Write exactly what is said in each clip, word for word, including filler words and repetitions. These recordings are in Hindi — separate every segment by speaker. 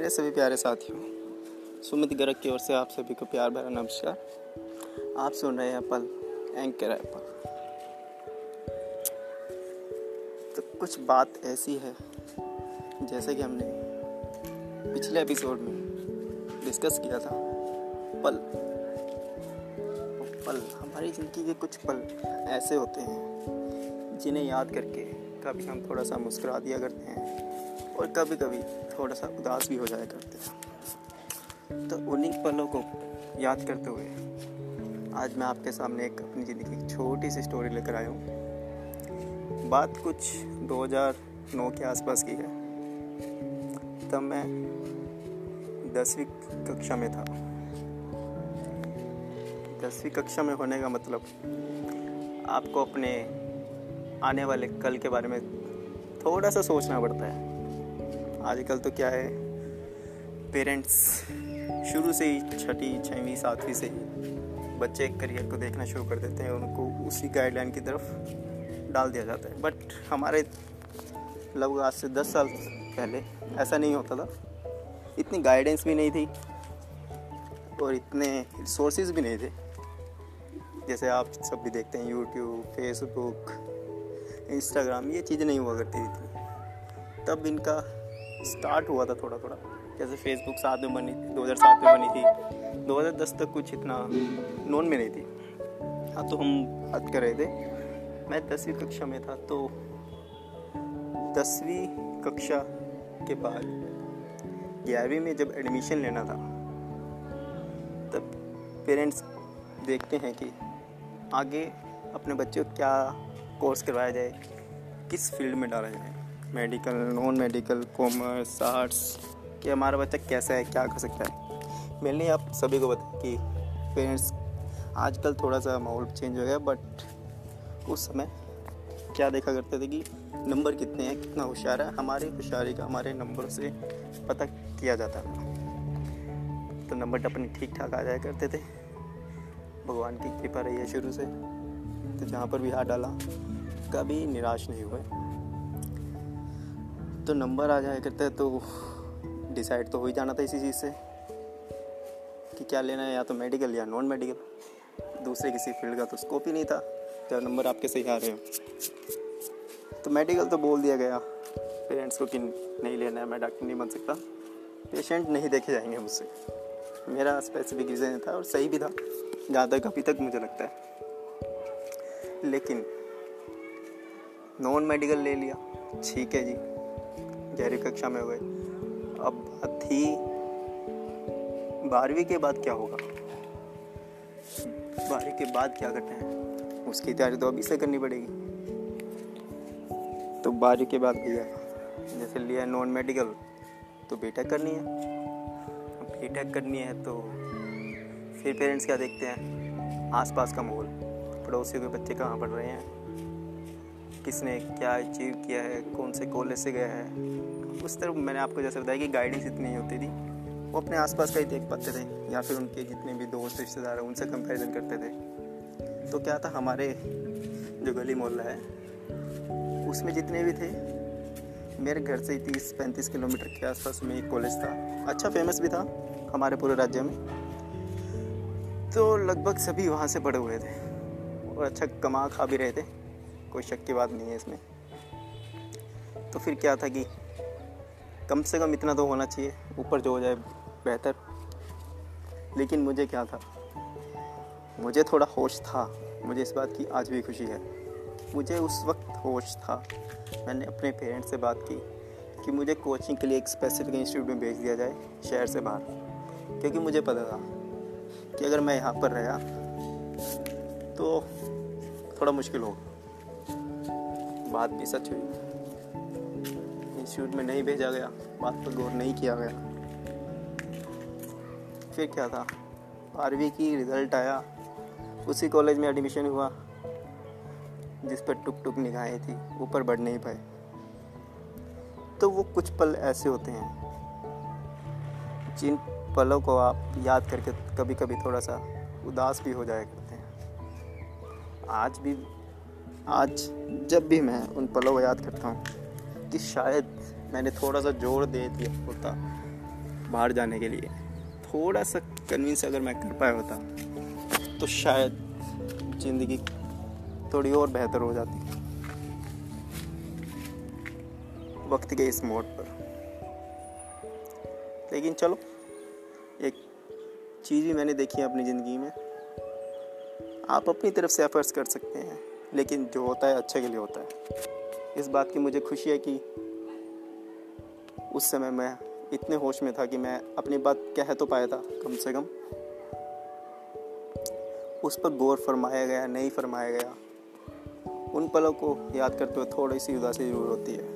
Speaker 1: मेरे सभी प्यारे साथियों, सुमित गर्ग की ओर से आप सभी को प्यार भरा नमस्कार। आप सुन रहे हैं पल एंकर है पल। तो कुछ बात ऐसी है, जैसे कि हमने पिछले एपिसोड में डिस्कस किया था, पल पल हमारी ज़िंदगी के कुछ पल ऐसे होते हैं जिन्हें याद करके कभी हम थोड़ा सा मुस्कुरा दिया करते हैं और कभी कभी थोड़ा सा उदास भी हो जाया करते हैं। तो उन्हीं पलों को याद करते हुए आज मैं आपके सामने एक अपनी ज़िंदगी की छोटी सी स्टोरी लेकर आया हूँ। बात कुछ दो हज़ार नौ के आसपास की है। तब मैं दसवीं कक्षा में था। दसवीं कक्षा में होने का मतलब आपको अपने आने वाले कल के बारे में थोड़ा सा सोचना पड़ता है। आजकल तो क्या है, पेरेंट्स शुरू से ही छठी छवीं सातवीं से ही बच्चे करियर को देखना शुरू कर देते हैं, उनको उसी गाइडलाइन की तरफ डाल दिया जाता है। बट हमारे लगभग आज से दस साल पहले ऐसा नहीं होता था। इतनी गाइडेंस भी नहीं थी और इतने रिसोर्सेज भी नहीं थे जैसे आप सब भी देखते हैं। यूट्यूब, फेसबुक, इंस्टाग्राम, ये चीज़ें नहीं हुआ करती थी। तब इनका स्टार्ट हुआ था थोड़ा थोड़ा। जैसे फेसबुक सात में बनी थी, दो हज़ार सात में बनी थी, दो हज़ार दस तक कुछ इतना नोन में नहीं थी। हाँ, तो हम बात कर रहे थे, मैं दसवीं कक्षा में था। तो दसवीं कक्षा के बाद ग्यारहवीं में जब एडमिशन लेना था, तब पेरेंट्स देखते हैं कि आगे अपने बच्चे को क्या कोर्स करवाया जाए, किस फील्ड में डाला जाए, medical, non medical, commerce, arts, कि हमारा बच्चा कैसा है, क्या कर सकता है। मैंने आप सभी को बताया कि पेरेंट्स आजकल थोड़ा सा माहौल चेंज हो गया, बट उस समय क्या देखा करते थे कि नंबर कितने हैं, कितना होशियार है। हमारी होशियारी का हमारे नंबर से पता किया जाता था। तो नंबर अपने ठीक ठाक आ जाया करते थे। भगवान की कृपा रही है शुरू से, तो जहाँ पर भी हाथ डाला कभी निराश नहीं हुए। तो नंबर आ जाया करते हैं, तो डिसाइड तो हो ही जाना था इसी चीज़ से कि क्या लेना है, या तो मेडिकल या नॉन मेडिकल। दूसरे किसी फील्ड का तो स्कोप ही नहीं था जब नंबर आपके सही आ रहे हो। तो मेडिकल तो बोल दिया गया पेरेंट्स को कि नहीं लेना है, मैं डॉक्टर नहीं बन सकता, पेशेंट नहीं देखे जाएंगे मुझसे। मेरा स्पेसिफिक रीज़न था और सही भी था, जहाँ तक अभी तक मुझे लगता है। लेकिन नॉन मेडिकल ले लिया, ठीक है जी, ग्यारहवीं कक्षा में हो गए। अब बात थी बारहवीं के बाद क्या होगा, बारहवीं के बाद क्या करना है, उसकी तैयारी तो अभी से करनी पड़ेगी। तो बारहवीं के बाद लिया, जैसे लिया नॉन मेडिकल, तो बीटेक करनी है। बीटेक करनी है तो फिर पेरेंट्स क्या देखते हैं, आसपास का माहौल, पड़ोसियों के बच्चे कहाँ पढ़ रहे हैं, किसने क्या अचीव किया है, कौन से कॉलेज से गया है। उस तरफ मैंने आपको जैसे बताया कि गाइडेंस इतनी नहीं होती थी, वो अपने आसपास का ही देख पाते थे, या फिर उनके जितने भी दोस्त रिश्तेदार हैं उनसे कंपैरिजन करते थे। तो क्या था, हमारे जो गली मोहल्ला है उसमें जितने भी थे, मेरे घर से तीस पैंतीस किलोमीटर के आसपास में एक कॉलेज था, अच्छा फेमस भी था हमारे पूरे राज्य में। तो लगभग सभी वहाँ से पढ़े हुए थे और अच्छा कमा खा भी रहे थे, कोई शक की बात नहीं है इसमें। तो फिर क्या था कि कम से कम इतना तो होना चाहिए, ऊपर जो हो जाए बेहतर। लेकिन मुझे क्या था, मुझे थोड़ा होश था। मुझे इस बात की आज भी खुशी है, मुझे उस वक्त होश था। मैंने अपने पेरेंट्स से बात की कि मुझे कोचिंग के लिए एक स्पेसिफिक इंस्टीट्यूट में भेज दिया जाए शहर से बाहर, क्योंकि मुझे पता था कि अगर मैं यहाँ पर रहा तो थोड़ा मुश्किल होगा। बात भी सच हुई, इंस्टीट्यूट में नहीं भेजा गया, बात पर गौर नहीं किया गया। फिर क्या था, बारहवीं की रिज़ल्ट आया, उसी कॉलेज में एडमिशन हुआ जिस पर टुक टुक निगाहें थी, ऊपर बढ़ नहीं पाए। तो वो कुछ पल ऐसे होते हैं जिन पलों को आप याद करके कभी कभी थोड़ा सा उदास भी हो जाया करते हैं। आज भी आज जब भी मैं उन पलों को याद करता हूँ कि शायद मैंने थोड़ा सा जोर दे दिया होता बाहर जाने के लिए थोड़ा सा कन्विंस अगर मैं कर पाया होता तो शायद ज़िंदगी थोड़ी और बेहतर हो जाती वक्त के इस मोड़ पर। लेकिन चलो, एक चीज़ भी मैंने देखी है अपनी ज़िंदगी में, आप अपनी तरफ से एफर्ट्स कर सकते हैं, लेकिन जो होता है अच्छे के लिए होता है। इस बात की मुझे खुशी है कि उस समय मैं इतने होश में था कि मैं अपनी बात कह तो पाया था कम से कम। उस पर गौर फरमाया गया नहीं फरमाया गया, उन पलों को याद करते हुए थोड़ी सी उदासी जरूर होती है।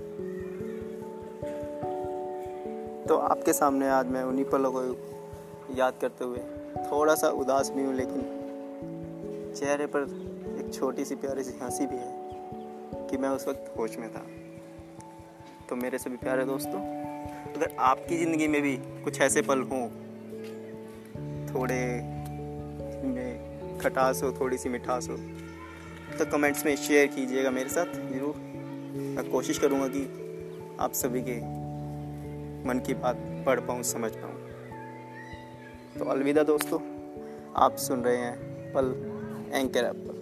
Speaker 1: तो आपके सामने आज मैं उन्हीं पलों को याद करते हुए थोड़ा सा उदास भी हूँ, लेकिन चेहरे पर एक छोटी सी प्यारी सी हंसी भी है कि मैं उस वक्त होश में था। तो मेरे सभी प्यारे दोस्तों, अगर आपकी ज़िंदगी में भी कुछ ऐसे पल हों, थोड़े में खटास हो, थोड़ी सी मिठास हो, तो कमेंट्स में शेयर कीजिएगा मेरे साथ ज़रूर। मैं कोशिश करूँगा कि आप सभी के मन की बात पढ़ पाऊँ, समझ पाऊँ। तो अलविदा दोस्तों, आप सुन रहे हैं पल एंकर ऐप पर।